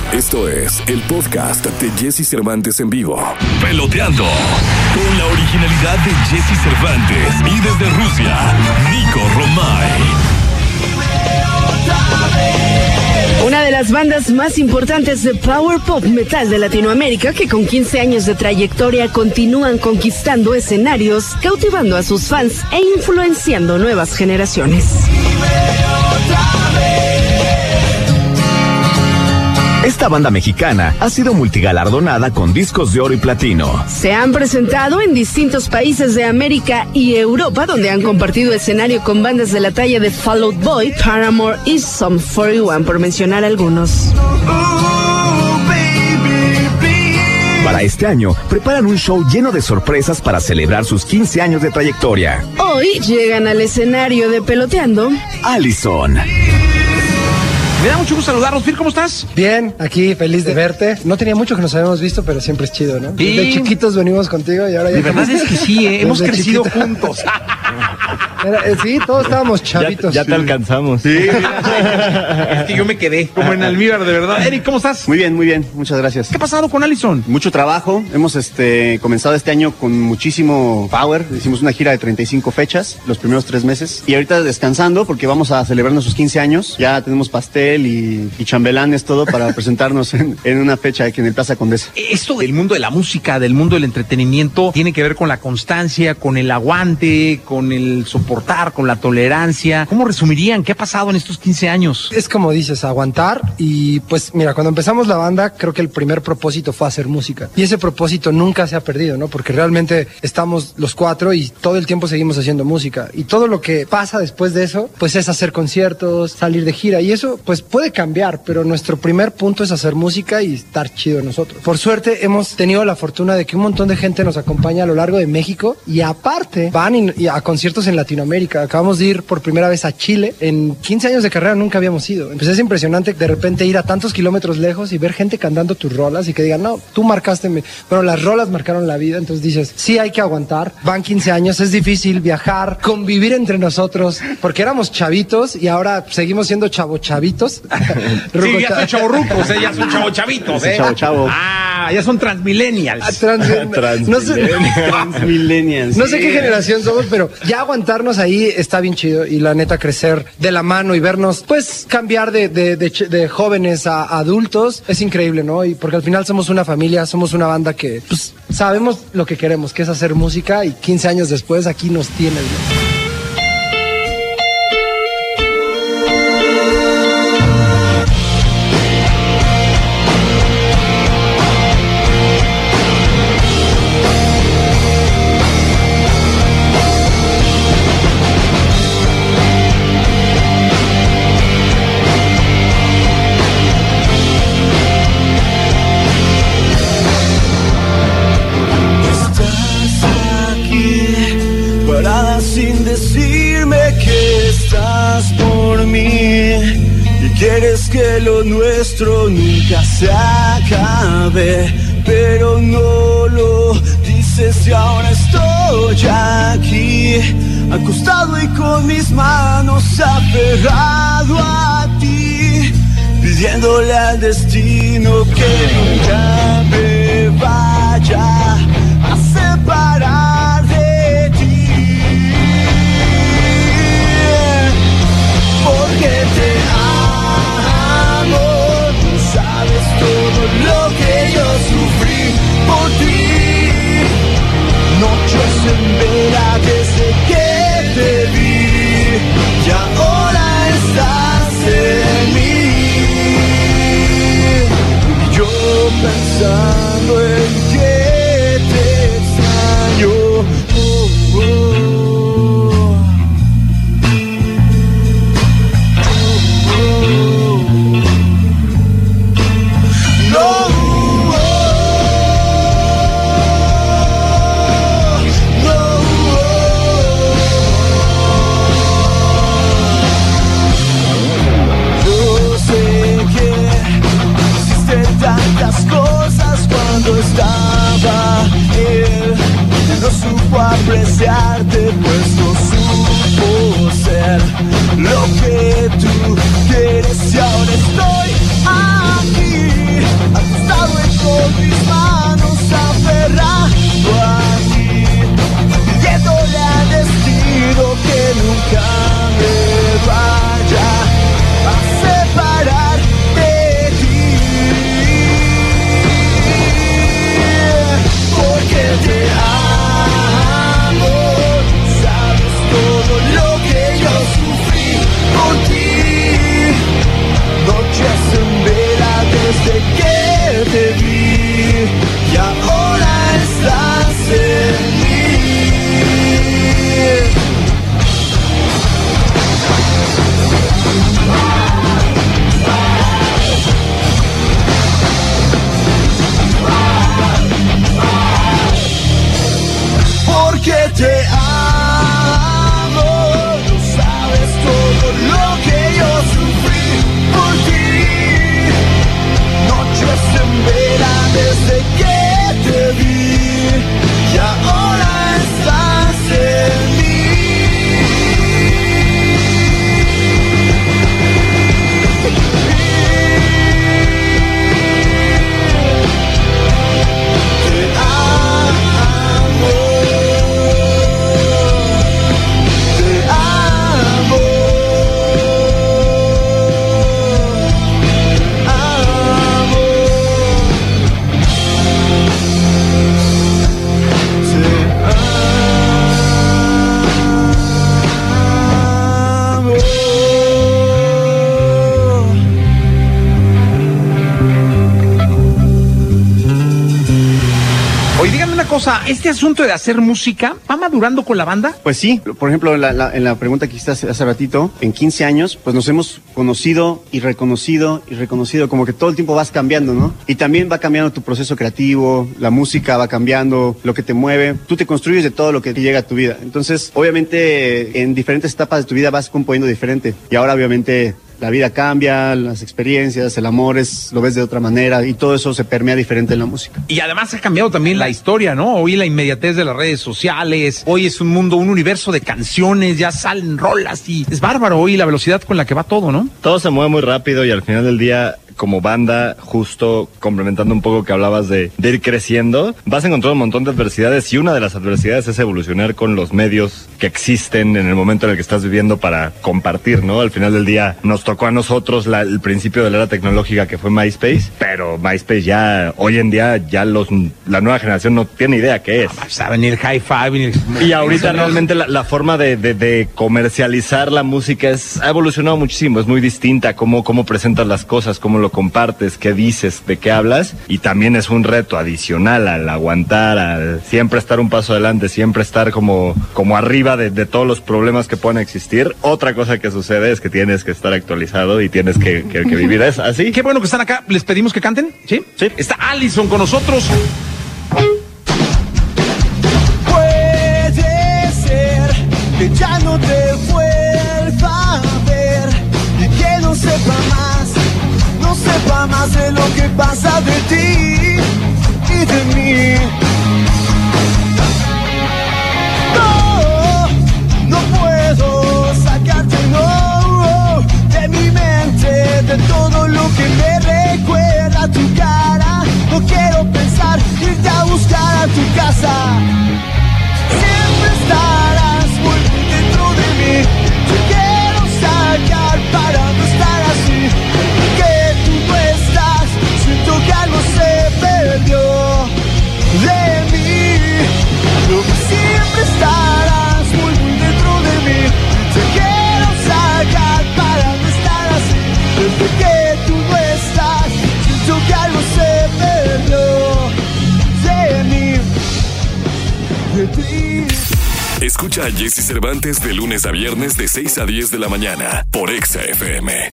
Esto es el podcast de Jesse Cervantes en vivo. Peloteando con la originalidad de Jesse Cervantes y desde Rusia, Nico Romay. Una de las bandas más importantes de power pop metal de Latinoamérica, que con 15 años de trayectoria continúan conquistando escenarios, cautivando a sus fans e influenciando nuevas generaciones. Esta banda mexicana ha sido multigalardonada con discos de oro y platino. Se han presentado en distintos países de América y Europa, donde han compartido escenario con bandas de la talla de Fall Out Boy, Paramore y Sum 41, por mencionar algunos. Para este año, preparan un show lleno de sorpresas para celebrar sus 15 años de trayectoria. Hoy llegan al escenario de Peloteando Allison. Me da mucho gusto saludarlos. Phil, ¿cómo estás? Bien, aquí feliz de verte. No tenía mucho que nos habíamos visto, pero siempre es chido, ¿no? Sí. De chiquitos venimos contigo y ahora ya... De verdad es que sí, hemos crecido juntos. Sí, todos estábamos chavitos. Ya te alcanzamos. Sí. Es que yo me quedé como en almíbar, de verdad. Eric, ¿cómo estás? Muy bien, muchas gracias. ¿Qué ha pasado con Allison? Mucho trabajo, hemos comenzado este año con muchísimo power, hicimos una gira de 35 fechas, los primeros 3 meses, y ahorita descansando porque vamos a celebrar nuestros 15 años, ya tenemos pastel y chambelanes, todo para presentarnos en una fecha aquí en el Plaza Condesa. Esto del mundo de la música, del mundo del entretenimiento, tiene que ver con la constancia, con el aguante, con el soportar, con la tolerancia. ¿Cómo resumirían qué ha pasado en estos 15 años? Es como dices, aguantar. Y pues mira, cuando empezamos la banda, creo que el primer propósito fue hacer música. Y ese propósito nunca se ha perdido, ¿no? Porque realmente estamos los 4 y todo el tiempo seguimos haciendo música. Y todo lo que pasa después de eso, pues es hacer conciertos, salir de gira. Y eso, pues puede cambiar, pero nuestro primer punto es hacer música y estar chido nosotros. Por suerte, hemos tenido la fortuna de que un montón de gente nos acompaña a lo largo de México y aparte van a conciertos en Latinoamérica. Acabamos de ir por primera vez a Chile. En 15 años de carrera nunca habíamos ido. Pues es impresionante de repente ir a tantos kilómetros lejos y ver gente cantando tus rolas y que digan, no, tú marcaste, bueno, las rolas marcaron la vida. Entonces dices, sí hay que aguantar. Van 15 años, es difícil viajar, convivir entre nosotros, porque éramos chavitos y ahora seguimos siendo chavitos. Sí, ya son chavorrucos, ya son chavitos, Chavo. Ah, ya son transmillennials. Transmillennials. No sé qué generación somos, pero ya aguantarnos ahí está bien chido y la neta crecer de la mano y vernos, pues cambiar de jóvenes a adultos es increíble, ¿no? Y porque al final somos una familia, somos una banda que pues sabemos lo que queremos, que es hacer música y 15 años después aquí nos tienen, ¿no? Sin decirme que estás por mí y quieres que lo nuestro nunca se acabe, pero no lo dices y ahora estoy aquí, acostado y con mis manos aferrado a ti, pidiéndole al destino que nunca me vaya a separar. Porque te amo, tú sabes todo lo que yo sufrí por ti. Noches en vela desde que te vi y ahora estás en mí. Y yo pensando en que te extraño. Apreciarte, pues no supo ser lo que tú quieres y ahora estoy aquí, cosa, ¿este asunto de hacer música va madurando con la banda? Pues sí, por ejemplo, en la pregunta que hiciste hace ratito, en 15 años, pues nos hemos conocido y reconocido, como que todo el tiempo vas cambiando, ¿no? Y también va cambiando tu proceso creativo, la música va cambiando, lo que te mueve, tú te construyes de todo lo que te llega a tu vida. Entonces, obviamente, en diferentes etapas de tu vida vas componiendo diferente. Y ahora, obviamente, la vida cambia, las experiencias, el amor lo ves de otra manera y todo eso se permea diferente en la música. Y además ha cambiado también la historia, ¿no? Hoy la inmediatez de las redes sociales, hoy es un mundo, un universo de canciones, ya salen rolas y es bárbaro hoy la velocidad con la que va todo, ¿no? Todo se mueve muy rápido y al final del día, como banda, justo complementando un poco que hablabas de ir creciendo, vas a encontrar un montón de adversidades y una de las adversidades es evolucionar con los medios que existen en el momento en el que estás viviendo para compartir, ¿no? Al final del día nos tocó a nosotros el principio de la era tecnológica que fue MySpace, pero MySpace ya, hoy en día, ya la nueva generación no tiene idea qué es. Va a venir Hi-Fi, y ahorita realmente la forma de comercializar la música ha evolucionado muchísimo, es muy distinta, cómo presentas las cosas, cómo lo compartes, qué dices, de qué hablas, y también es un reto adicional al aguantar, al siempre estar un paso adelante, siempre estar como arriba de todos los problemas que puedan existir. Otra cosa que sucede es que tienes que estar actualizado y tienes que vivir eso, así. Qué bueno que están acá, ¿les pedimos que canten? ¿Sí? Sí. Está Allison con nosotros. Puede ser que ya no te vuelva a ver y que no sepa más de lo que pasa de ti y de mí. No puedo sacarte, no, de mi mente, de todo lo que me recuerda tu cara. No quiero pensar irte a buscar a tu casa. Siempre estarás muy dentro de mí. Te quiero sacar para no estar así. Que algo se perdió de mí. Siempre estarás muy dentro de mí. Te quiero sacar para no estar así. Desde que tú no estás, siento que algo se perdió de mí. Escucha a Jesse Cervantes de lunes a viernes de 6 a 10 de la mañana por Exa FM.